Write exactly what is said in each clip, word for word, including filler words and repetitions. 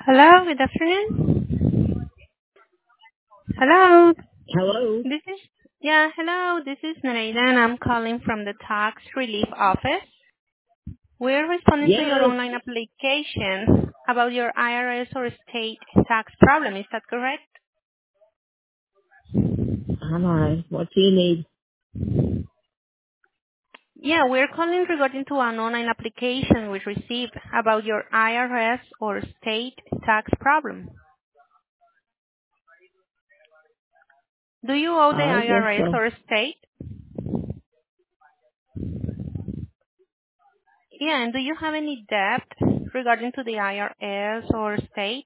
Hello, good afternoon. Hello, Hello. this is, yeah, hello, this is Nareda and I'm calling from the Tax Relief Office. We're responding to your Yes. online application about your I R S or state tax problem. Is that correct? Hi. What do you need? Yeah, we're calling regarding to an online application we received about your I R S or state tax problem. Do you owe the I guess I R S so. or state? Yeah, and do you have any debt regarding to the I R S or state?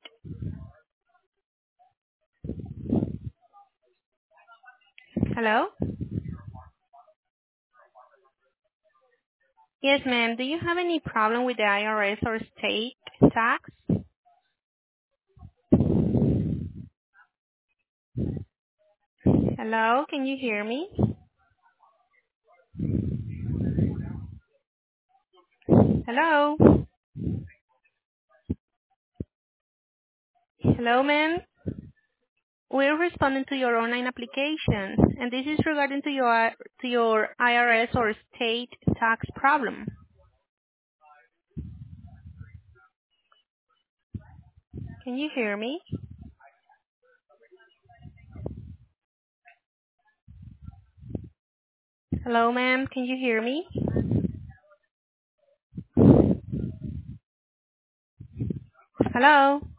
Hello? Yes, ma'am. Do you have any problem with the I R S or state tax? Hello? Can you hear me? Hello? Hello, ma'am? We're responding to your online application, and this is regarding to your to your I R S or state tax problem. Can you hear me? Hello, ma'am. Can you hear me? Hello?